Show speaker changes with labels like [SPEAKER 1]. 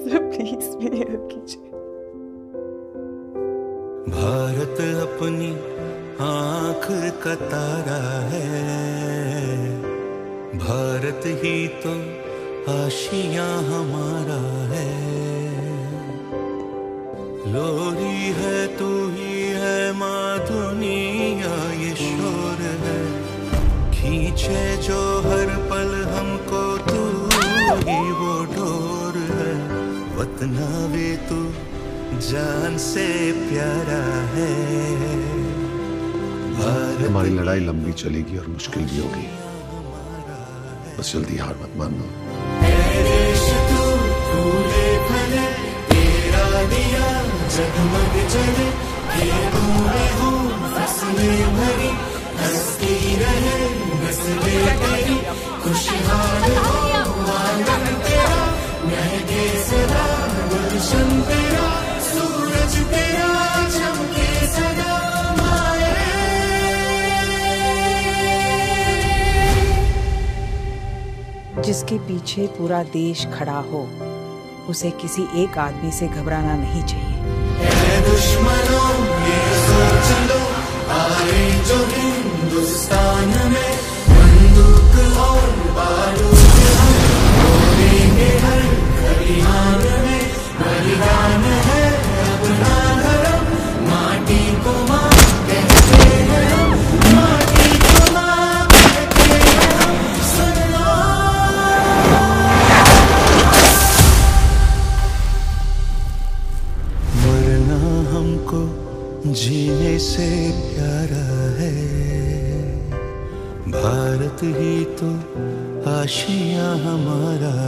[SPEAKER 1] Please मेरी help कीजिए।
[SPEAKER 2] भारत अपनी आँख का तारा है, भारत ही तो आशियाँ हमारा है। लोरी है तू ही है माँ दुनिया ये शोर है, खींचे जो हर पल हमको तू ही वो डोर है। वतना वे तू जान से प्यारा है।
[SPEAKER 3] हमारी लड़ाई लंबी चलेगी और मुश्किल भी होगी, बस जल्दी हार मत मानना।
[SPEAKER 2] देश तू फूले फले, तेरा दिया जगमग जले, ये मैं हूँ फसलें भरी, हंसती रहे नस्लें तेरी, खुशहाल हो आंगन तेरा, महके सदा गुलशन तेरा, सूरज तेरा चमके सदा।
[SPEAKER 1] जिसके पीछे पूरा देश खड़ा हो, उसे किसी एक आदमी से घबराना नहीं चाहिए।
[SPEAKER 2] दुश्मनों ये सोच लो, आए जो हिंदुस्तान में, बंदूक और बारूद हम बोलेंगे हर खलिहान में। बलिदान है अपना धर्म, माटी को माँ कहते हैं हम, माटी को माँ कहते हैं हम। सुन लो मरना हमको जीने से प्यारा है, भारत ही तो आशियाँ हमारा